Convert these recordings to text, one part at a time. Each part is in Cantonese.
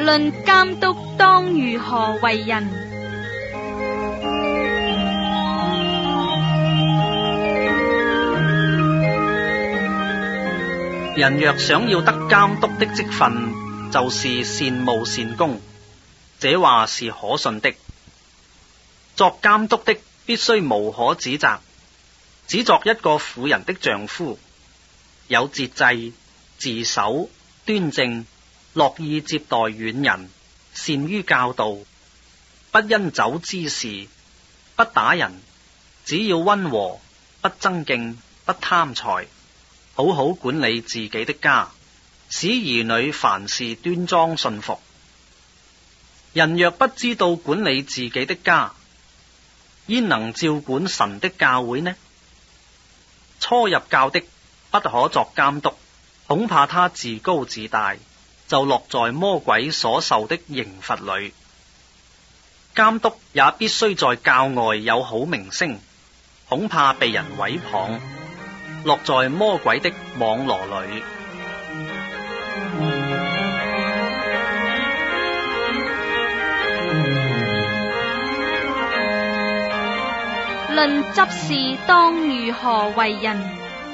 論監督當如何為人。 人若想要得監督的職分，就是善務善功，這話是可信的。作監督的必須無可指責，只作一個婦人的丈夫，有節制、自守、端正，樂意接待遠人，善於教導，不因酒滋事，不打人，只要溫和，不爭競，不貪財，好好管理自己的家，使兒女凡事端莊信服。人若不知道管理自己的家，焉能照管神的教會呢？初入教的不可作監督，恐怕他自高自大，就落在魔鬼所受的刑罰裏。監督也必須在教外有好名聲，恐怕被人毀謗，落在魔鬼的網羅裏。 論執事當如何為人。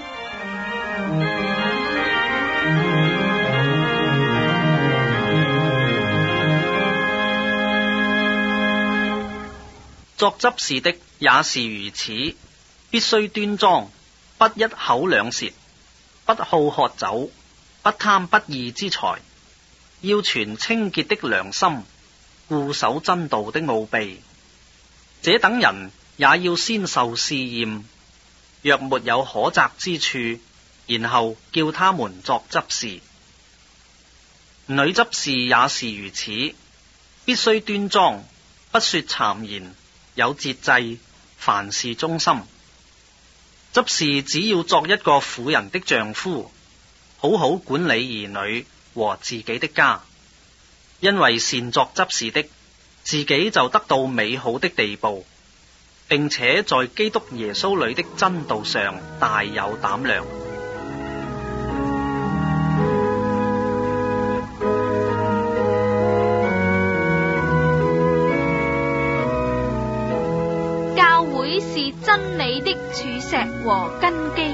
作執事的也是如此，必須端莊，不一口兩舌，不好喝酒，不貪不義之財，要存清潔的良心，固守真道的奧秘。這等人也要先受試驗，若沒有可責之處，然後叫他們作執事。女執事也是如此，必須端莊，不說讒言，有節制，凡事忠心。執事只要作一個婦人的丈夫，好好管理兒女和自己的家，因為善作執事的，自己就得到美好的地步，並且在基督耶穌裏的真道上大有膽量。 教會是真理的柱石和根基。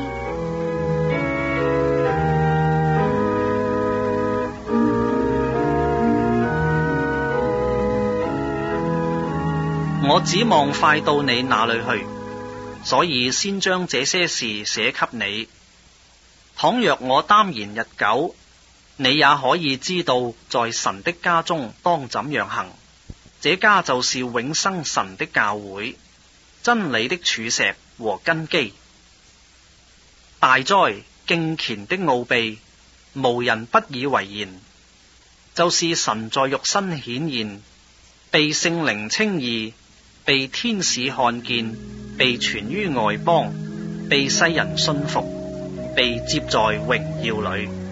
我指望快到你那裏去，所以先將這些事寫給你。倘若我耽延日久，你也可以知道在神的家中當怎樣行。這家就是永生神的教會，真理的柱石和根基。大哉敬虔的奧秘，無人不以為然，就是神在肉身顯現，被聖靈稱義，被天使看見，被傳於外邦，被世人信服，被接在榮耀裏。